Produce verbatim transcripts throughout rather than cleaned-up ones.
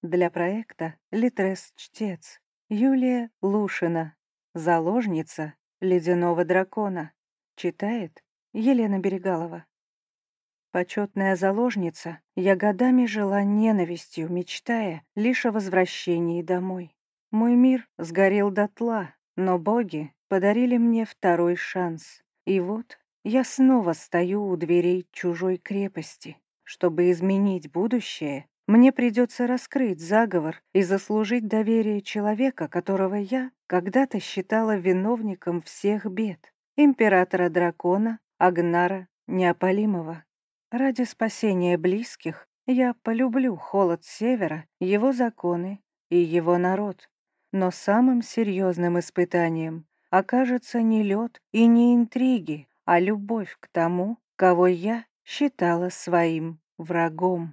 Для проекта «Литрес-чтец». Юлия Лушина. Заложница ледяного дракона. Читает Елена Берегалова. Почетная заложница, я годами жила ненавистью, мечтая лишь о возвращении домой. Мой мир сгорел дотла, но боги подарили мне второй шанс. И вот я снова стою у дверей чужой крепости. Чтобы изменить будущее, мне придется раскрыть заговор и заслужить доверие человека, которого я когда-то считала виновником всех бед. Императора-дракона Агнара Неопалимова. Ради спасения близких я полюблю холод севера, его законы и его народ. Но самым серьезным испытанием окажется не лед и не интриги, а любовь к тому, кого я считала своим врагом.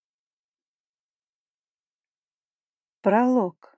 Пролог.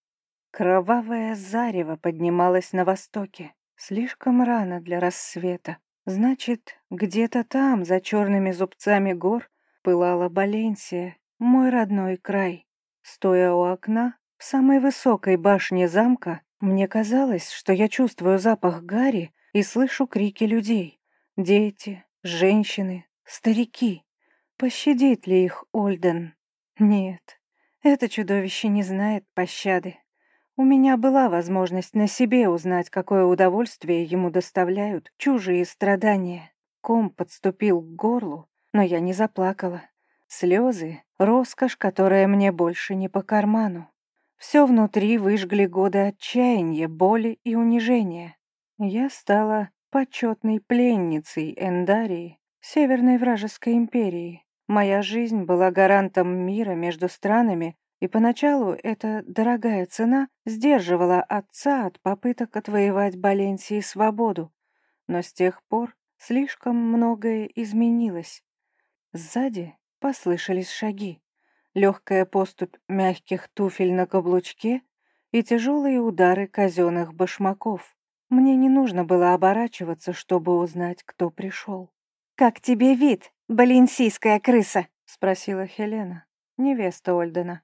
Кровавое зарево поднималось на востоке, слишком рано для рассвета. Значит, где-то там, за черными зубцами гор, пылала Баленсия, мой родной край. Стоя у окна, в самой высокой башне замка, мне казалось, что я чувствую запах гари и слышу крики людей. Дети, женщины, старики. Пощадит ли их Ольден? Нет, это чудовище не знает пощады. У меня была возможность на себе узнать, какое удовольствие ему доставляют чужие страдания. Ком подступил к горлу, но я не заплакала. Слезы — роскошь, которая мне больше не по карману. Все внутри выжгли годы отчаяния, боли и унижения. Я стала почетной пленницей Эндарии, Северной вражеской империи. Моя жизнь была гарантом мира между странами, и поначалу эта дорогая цена сдерживала отца от попыток отвоевать Баленсии свободу. Но с тех пор слишком многое изменилось. Сзади послышались шаги, легкая поступь мягких туфель на каблучке и тяжелые удары казенных башмаков. Мне не нужно было оборачиваться, чтобы узнать, кто пришел. «Как тебе вид, баленсийская крыса?» — спросила Хелена, невеста Ольдена.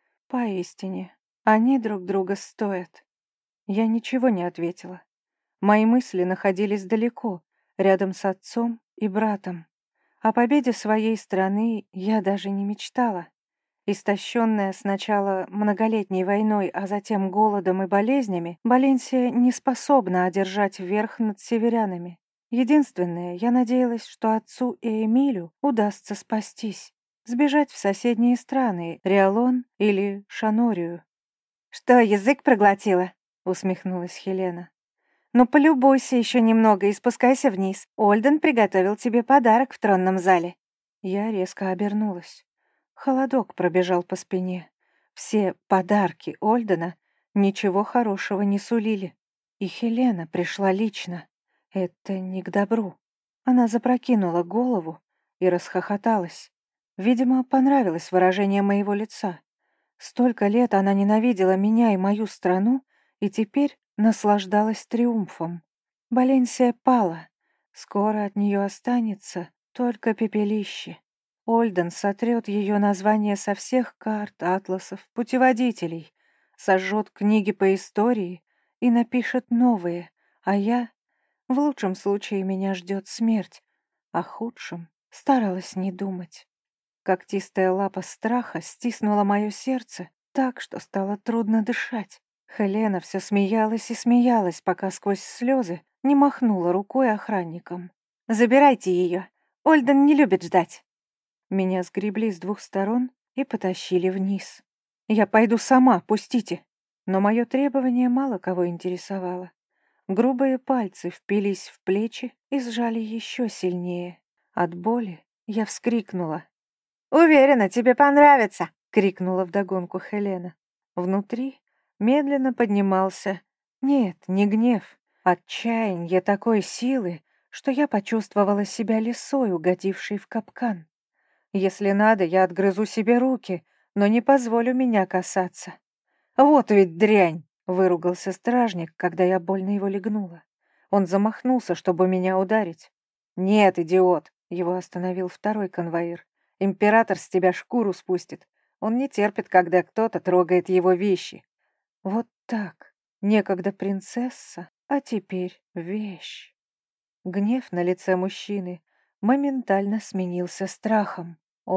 Поистине, они друг друга стоят. Я ничего не ответила. Мои мысли находились далеко, рядом с отцом и братом. О победе своей страны я даже не мечтала. Истощенная сначала многолетней войной, а затем голодом и болезнями, Баленсия не способна одержать верх над северянами. Единственное, я надеялась, что отцу и Эмилю удастся спастись. Сбежать в соседние страны, Риалон или Шанорию. «Что, язык проглотила?» — усмехнулась Хелена. «Ну, полюбуйся еще немного и спускайся вниз. Ольден приготовил тебе подарок в тронном зале». Я резко обернулась. Холодок пробежал по спине. Все подарки Ольдена ничего хорошего не сулили. И Хелена пришла лично. Это не к добру. Она запрокинула голову и расхохоталась. Видимо, понравилось выражение моего лица. Столько лет она ненавидела меня и мою страну, и теперь наслаждалась триумфом. Баленсия пала. Скоро от нее останется только пепелище. Ольден сотрет ее название со всех карт, атласов, путеводителей, сожжет книги по истории и напишет новые, а я... В лучшем случае меня ждет смерть, а худшем старалась не думать. Когтистая лапа страха стиснула мое сердце так, что стало трудно дышать. Хелена все смеялась и смеялась, пока сквозь слезы не махнула рукой охранникам. «Забирайте ее! Ольден не любит ждать!» Меня сгребли с двух сторон и потащили вниз. «Я пойду сама, пустите!» Но мое требование мало кого интересовало. Грубые пальцы впились в плечи и сжали еще сильнее. От боли я вскрикнула. «Уверена, тебе понравится!» — крикнула вдогонку Хелена. Внутри медленно поднимался... Нет, не гнев, отчаяние такой силы, что я почувствовала себя лисой, угодившей в капкан. Если надо, я отгрызу себе руки, но не позволю меня касаться. «Вот ведь дрянь!» — выругался стражник, когда я больно его легнула. Он замахнулся, чтобы меня ударить. «Нет, идиот!» — его остановил второй конвоир. «Император с тебя шкуру спустит. Он не терпит, когда кто-то трогает его вещи. Вот так. Некогда принцесса, а теперь вещь. Гнев на лице мужчины моментально сменился страхом.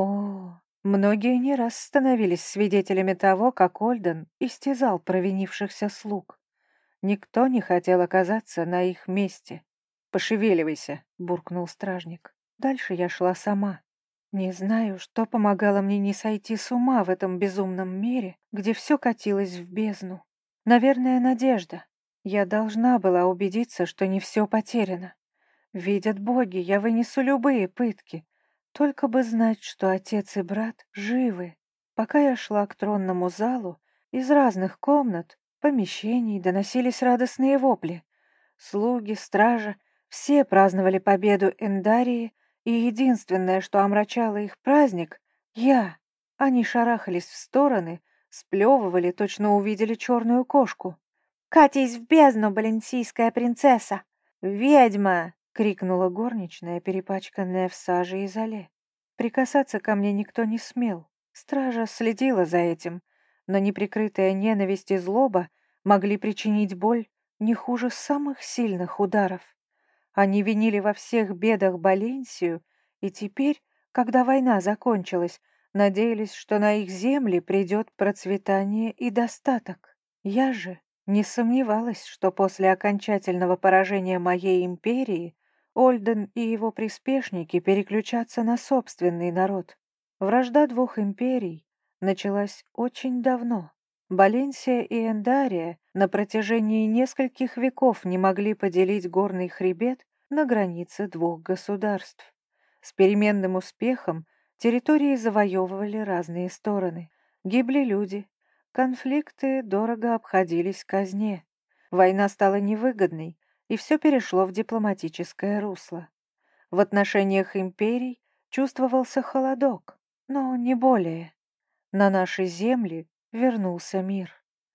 О, многие не раз становились свидетелями того, как Ольден истязал провинившихся слуг. Никто не хотел оказаться на их месте. «Пошевеливайся», — буркнул стражник. Дальше я шла сама. Не знаю, что помогало мне не сойти с ума в этом безумном мире, где все катилось в бездну. Наверное, надежда. Я должна была убедиться, что не все потеряно. Видят боги, я вынесу любые пытки. Только бы знать, что отец и брат живы. Пока я шла к тронному залу, из разных комнат, помещений доносились радостные вопли. Слуги, стража, все праздновали победу Эндарии, и единственное, что омрачало их праздник — я. Они шарахались в стороны, сплевывали, точно увидели черную кошку. «Катись в бездну, баленсийская принцесса! Ведьма!» — крикнула горничная, перепачканная в саже и золе. Прикасаться ко мне никто не смел. Стража следила за этим, но неприкрытая ненависть и злоба могли причинить боль не хуже самых сильных ударов. Они винили во всех бедах Баленсию, и теперь, когда война закончилась, надеялись, что на их земли придет процветание и достаток. Я же не сомневалась, что после окончательного поражения моей империи Ольден и его приспешники переключатся на собственный народ. Вражда двух империй началась очень давно. Баленсия и Эндария на протяжении нескольких веков не могли поделить горный хребет на границе двух государств. С переменным успехом территории завоевывали разные стороны. Гибли люди. Конфликты дорого обходились казне. Война стала невыгодной, и все перешло в дипломатическое русло. В отношениях империй чувствовался холодок, но не более. На наши земли вернулся мир.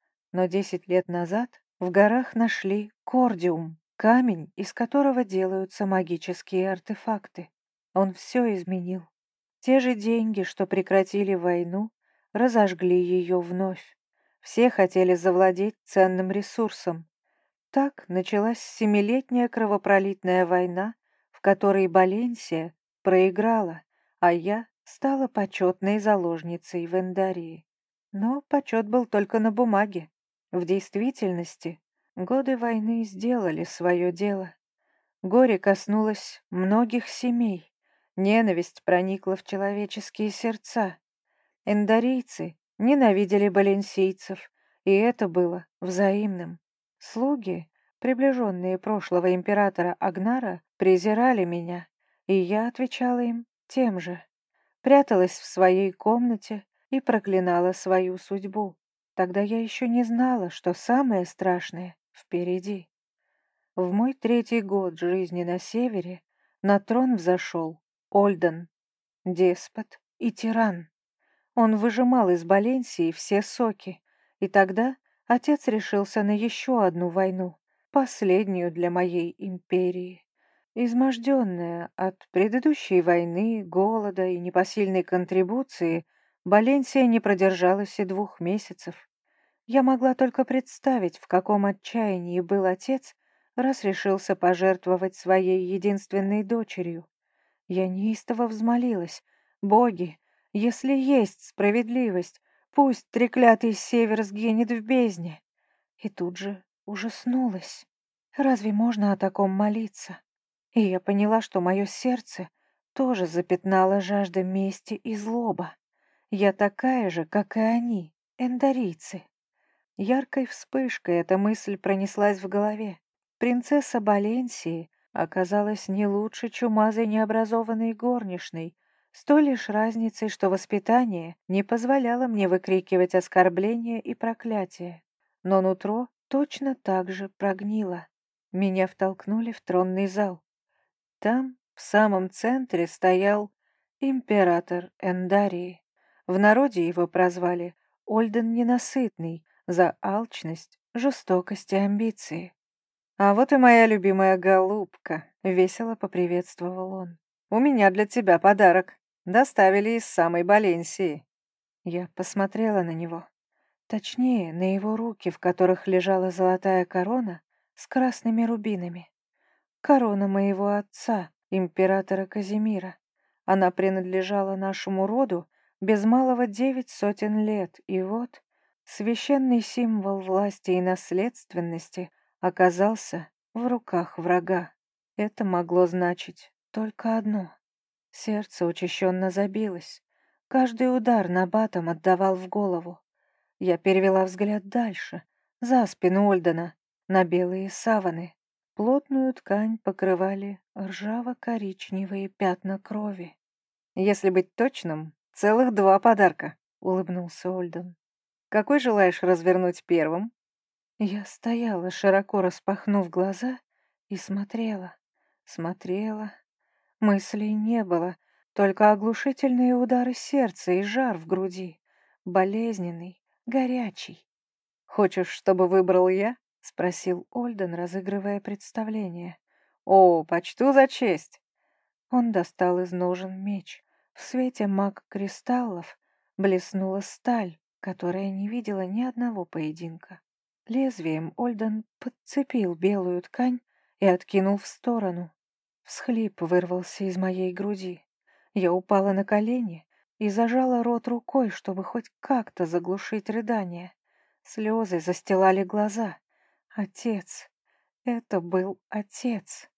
Но десять лет назад в горах нашли кордиум, камень, из которого делаются магические артефакты. Он все изменил. Те же деньги, что прекратили войну, разожгли ее вновь. Все хотели завладеть ценным ресурсом. Так началась семилетняя кровопролитная война, в которой Баленсия проиграла, а я стала почетной заложницей в Эндарии. Но почет был только на бумаге. В действительности годы войны сделали свое дело. Горе коснулось многих семей. Ненависть проникла в человеческие сердца. Эндарийцы ненавидели баленсийцев, и это было взаимным. Слуги, приближенные прошлого императора Агнара, презирали меня, и я отвечала им тем же. Пряталась в своей комнате и проклинала свою судьбу. Тогда я еще не знала, что самое страшное впереди. В мой третий год жизни на севере на трон взошел Ольден, деспот и тиран. Он выжимал из Баленсии все соки, и тогда отец решился на еще одну войну, последнюю для моей империи. Изможденная от предыдущей войны, голода и непосильной контрибуции, Баленсия не продержалась и двух месяцев. Я могла только представить, в каком отчаянии был отец, раз решился пожертвовать своей единственной дочерью. Я неистово взмолилась: «Боги, если есть справедливость, пусть треклятый север сгинет в бездне». И тут же ужаснулась. Разве можно о таком молиться? И я поняла, что мое сердце тоже запятнала жажда мести и злоба. Я такая же, как и они, эндарийцы. Яркой вспышкой эта мысль пронеслась в голове. Принцесса Баленсии оказалась не лучше чумазой необразованной горничной, с той лишь разницей, что воспитание не позволяло мне выкрикивать оскорбления и проклятия. Но нутро точно так же прогнило. Меня втолкнули в тронный зал. Там, в самом центре, стоял император Эндарии. В народе его прозвали Ольден Ненасытный за алчность, жестокость и амбиции. «А вот и моя любимая голубка», — весело поприветствовал он. «У меня для тебя подарок. Доставили из самой Баленсии». Я посмотрела на него. Точнее, на его руки, в которых лежала золотая корона с красными рубинами. Корона моего отца, императора Казимира. Она принадлежала нашему роду без малого девять сотен лет, и вот священный символ власти и наследственности оказался в руках врага. Это могло значить только одно. Сердце учащенно забилось. Каждый удар набатом отдавал в голову. Я перевела взгляд дальше, за спину Ольдена, на белые саваны. Плотную ткань покрывали ржаво-коричневые пятна крови. «Если быть точным, целых два подарка», — улыбнулся Ольден. «Какой желаешь развернуть первым?» Я стояла, широко распахнув глаза, и смотрела, смотрела. Мыслей не было, только оглушительные удары сердца и жар в груди, болезненный, горячий. «Хочешь, чтобы выбрал я?» — спросил Ольден, разыгрывая представление. «О, почту за честь!» Он достал из ножен меч. В свете маг-кристаллов блеснула сталь, которая не видела ни одного поединка. Лезвием Ольден подцепил белую ткань и откинул в сторону. Всхлип вырвался из моей груди. Я упала на колени и зажала рот рукой, чтобы хоть как-то заглушить рыдание. Слезы застилали глаза. Отец. Это был отец.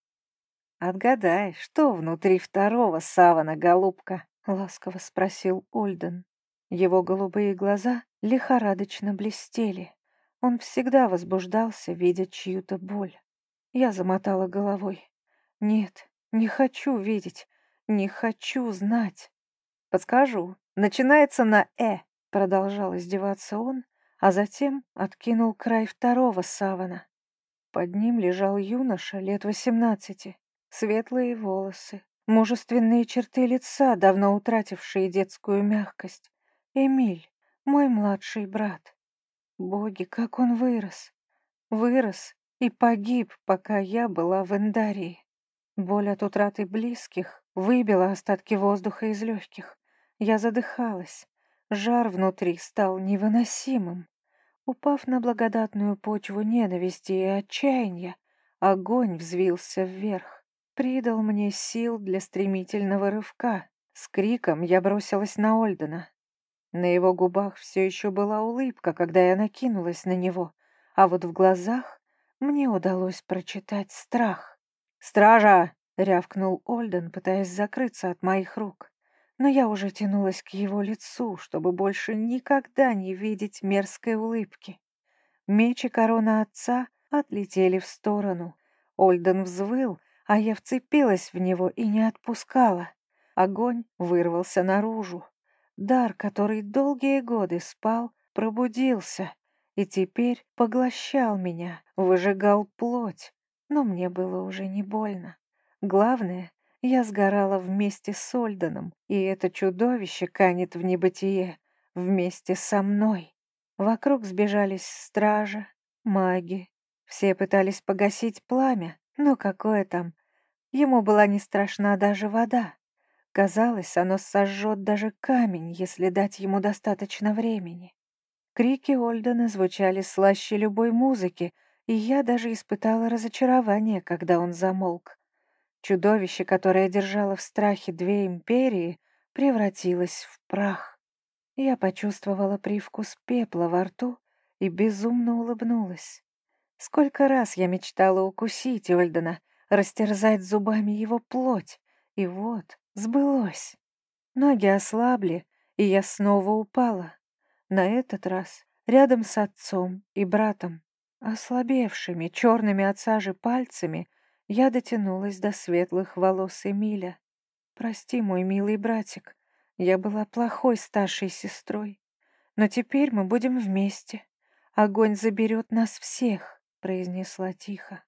«Отгадай, что внутри второго савана, голубка?» — ласково спросил Ольден. Его голубые глаза лихорадочно блестели. Он всегда возбуждался, видя чью-то боль. Я замотала головой. «Нет, не хочу видеть, не хочу знать». «Подскажу. Начинается на «э», — продолжал издеваться он, а затем откинул край второго савана. Под ним лежал юноша лет восемнадцати, светлые волосы, мужественные черты лица, давно утратившие детскую мягкость. Эмиль, мой младший брат. Боги, как он вырос! Вырос и погиб, пока я была в Эндарии. Боль от утраты близких выбила остатки воздуха из легких. Я задыхалась. Жар внутри стал невыносимым. Упав на благодатную почву ненависти и отчаяния, огонь взвился вверх, придал мне сил для стремительного рывка. С криком я бросилась на Ольдена. На его губах все еще была улыбка, когда я накинулась на него, а вот в глазах мне удалось прочитать страх. «Стража!» — рявкнул Ольден, пытаясь закрыться от моих рук. Но я уже тянулась к его лицу, чтобы больше никогда не видеть мерзкой улыбки. Меч и корона отца отлетели в сторону. Ольден взвыл, а я вцепилась в него и не отпускала. Огонь вырвался наружу. Дар, который долгие годы спал, пробудился и теперь поглощал меня, выжигал плоть, но мне было уже не больно. Главное, я сгорала вместе с Ольденом, и это чудовище канет в небытие вместе со мной. Вокруг сбежались стража, маги. Все пытались погасить пламя, но какое там. Ему была не страшна даже вода. Казалось, оно сожжет даже камень, если дать ему достаточно времени. Крики Ольдена звучали слаще любой музыки, и я даже испытала разочарование, когда он замолк. Чудовище, которое держало в страхе две империи, превратилось в прах. Я почувствовала привкус пепла во рту и безумно улыбнулась. Сколько раз я мечтала укусить Ольдена, растерзать зубами его плоть, и вот сбылось. Ноги ослабли, и я снова упала. На этот раз рядом с отцом и братом. Ослабевшими, черными от сажи пальцами я дотянулась до светлых волос Эмиля. «Прости, мой милый братик, я была плохой старшей сестрой. Но теперь мы будем вместе. Огонь заберет нас всех», — произнесла тихо.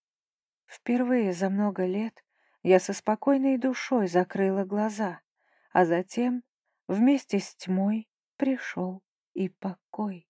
Впервые за много лет я со спокойной душой закрыла глаза, а затем вместе с тьмой пришел и покой.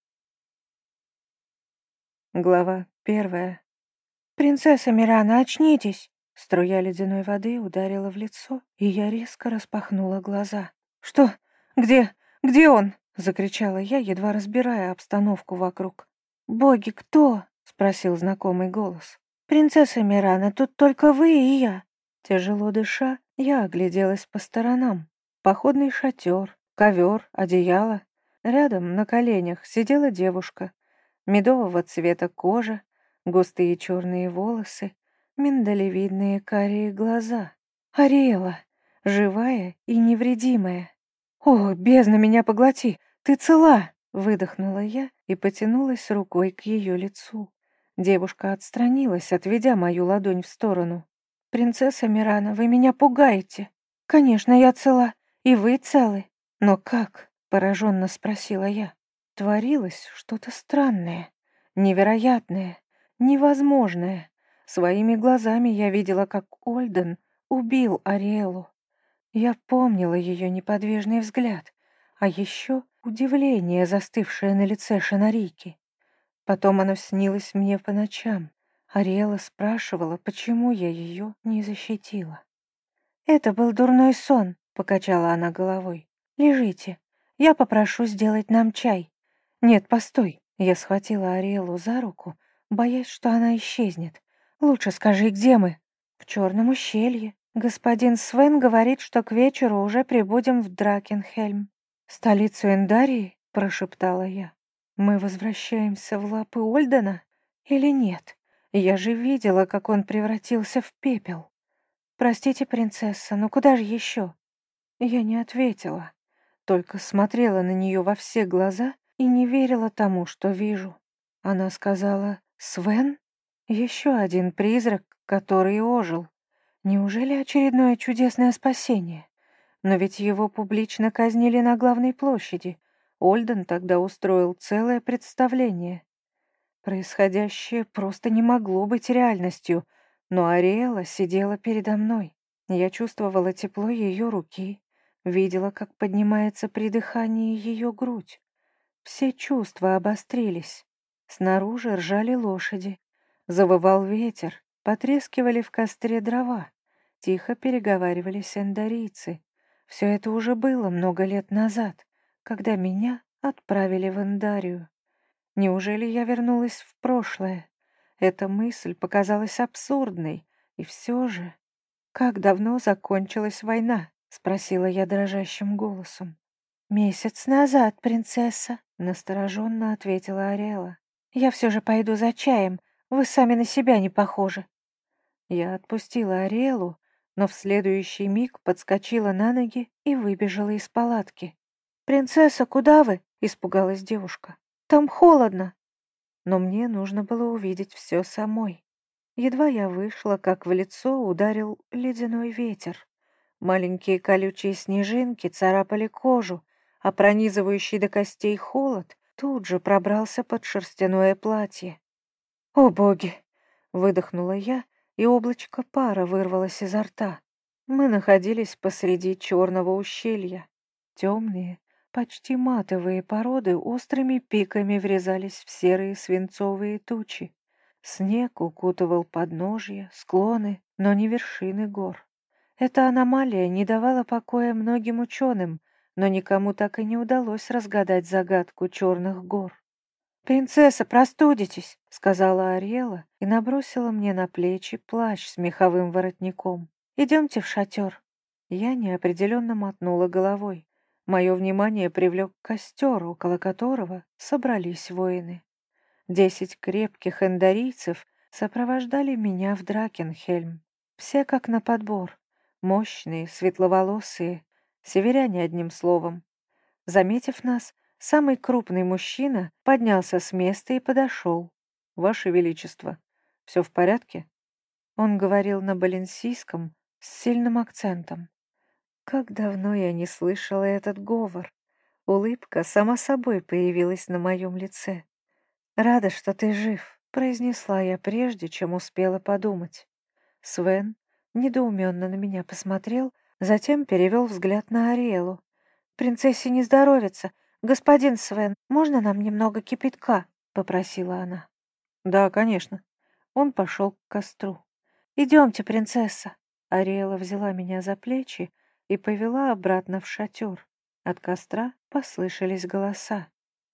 Глава первая. «Принцесса Мирана, очнитесь!» Струя ледяной воды ударила в лицо, и я резко распахнула глаза. «Что? Где? Где он?» — закричала я, едва разбирая обстановку вокруг. «Боги, кто?» — спросил знакомый голос. «Принцесса Мирана, тут только вы и я». Тяжело дыша, я огляделась по сторонам. Походный шатер, ковер, одеяло. Рядом на коленях сидела девушка. Медового цвета кожа, густые черные волосы, миндалевидные карие глаза. Ариэла, живая и невредимая. «О, бездна меня поглоти! Ты цела!» — выдохнула я и потянулась рукой к ее лицу. Девушка отстранилась, отведя мою ладонь в сторону. «Принцесса Мирана, вы меня пугаете!» «Конечно, я цела, и вы целы. Но как?» — пораженно спросила я. Творилось что-то странное, невероятное, невозможное. Своими глазами я видела, как Ольден убил Ариэлу. Я помнила ее неподвижный взгляд, а еще удивление, застывшее на лице Шанарики. Потом оно снилось мне по ночам. Ариэла спрашивала, почему я ее не защитила. «Это был дурной сон», — покачала она головой. «Лежите. Я попрошу сделать нам чай». «Нет, постой». Я схватила Ариэлу за руку, боясь, что она исчезнет. «Лучше скажи, где мы?» «В черном ущелье. Господин Свен говорит, что к вечеру уже прибудем в Дракенхельм». «Столицу Эндарии?» — прошептала я. «Мы возвращаемся в лапы Ольдена? Или нет? Я же видела, как он превратился в пепел». «Простите, принцесса, но куда же еще?» Я не ответила, только смотрела на нее во все глаза и не верила тому, что вижу. Она сказала: «Свен? Еще один призрак, который ожил. Неужели очередное чудесное спасение? Но ведь его публично казнили на главной площади. Ольден тогда устроил целое представление. Происходящее просто не могло быть реальностью, но Ариэла сидела передо мной. Я чувствовала тепло ее руки, видела, как поднимается при дыхании ее грудь. Все чувства обострились. Снаружи ржали лошади, завывал ветер, потрескивали в костре дрова, тихо переговаривались эндарийцы. Все это уже было много лет назад, когда меня отправили в Эндарию. Неужели я вернулась в прошлое? Эта мысль показалась абсурдной, и все же... «Как давно закончилась война?» — спросила я дрожащим голосом. «Месяц назад, принцесса», — настороженно ответила Ариэла. «Я все же пойду за чаем, вы сами на себя не похожи». Я отпустила Ариэлу, но в следующий миг подскочила на ноги и выбежала из палатки. «Принцесса, куда вы?» — испугалась девушка. «Там холодно». Но мне нужно было увидеть все самой. Едва я вышла, как в лицо ударил ледяной ветер. Маленькие колючие снежинки царапали кожу, а пронизывающий до костей холод тут же пробрался под шерстяное платье. «О, боги!» — выдохнула я, и облачко пара вырвалось изо рта. Мы находились посреди черного ущелья. Темные, почти матовые породы острыми пиками врезались в серые свинцовые тучи. Снег укутывал подножья, склоны, но не вершины гор. Эта аномалия не давала покоя многим ученым, но никому так и не удалось разгадать загадку черных гор. «Принцесса, простудитесь!» — сказала Ариэла и набросила мне на плечи плащ с меховым воротником. «Идемте в шатер». Я неопределенно мотнула головой. Мое внимание привлек костер, около которого собрались воины. Десять крепких эндарийцев сопровождали меня в Дракенхельм. Все как на подбор. Мощные, светловолосые, северяне одним словом. Заметив нас, самый крупный мужчина поднялся с места и подошел. «Ваше Величество, все в порядке?» Он говорил на баленсийском с сильным акцентом. Как давно я не слышала этот говор. Улыбка сама собой появилась на моем лице. «Рада, что ты жив», — произнесла я прежде, чем успела подумать. Свен недоуменно на меня посмотрел, затем перевел взгляд на Ариэлу. «Принцессе не здоровится. Господин Свен, можно нам немного кипятка?» — попросила она. «Да, конечно». Он пошел к костру. «Идемте, принцесса». Ариэла взяла меня за плечи и повела обратно в шатер. От костра послышались голоса.